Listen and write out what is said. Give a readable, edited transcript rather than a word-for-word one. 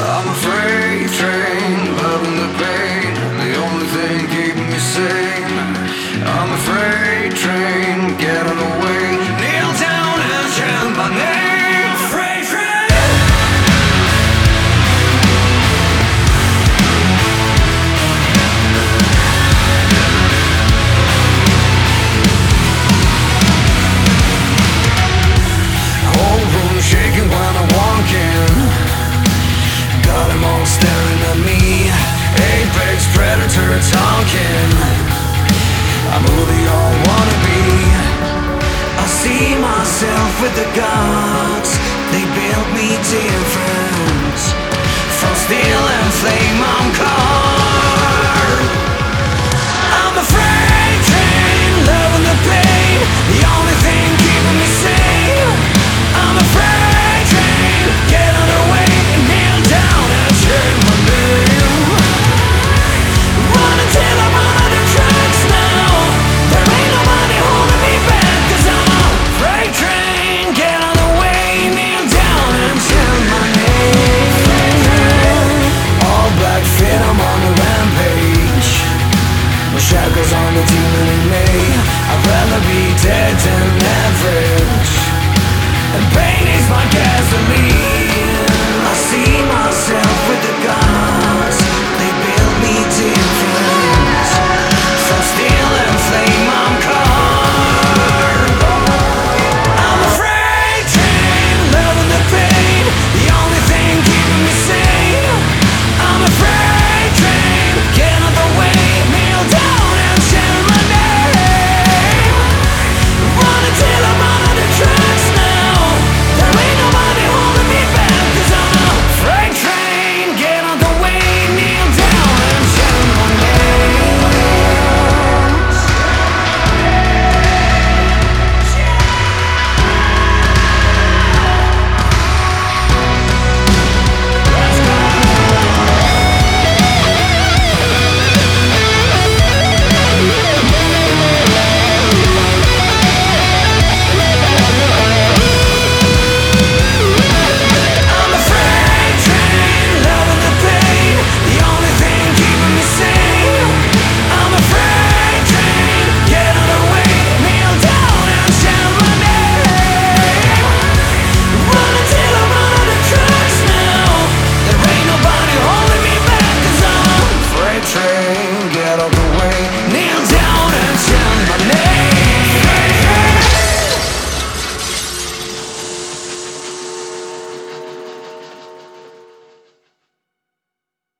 I'm a freight train, loving the pain, the only thing keeping me sane. I'm a freight train, get on the way, kneel down and chant my name. Freight train. Whole room shaking when I walk in. Got them all staring at me. Apex predator talking. I'm who they all wanna be. I see myself with the gods. They built me to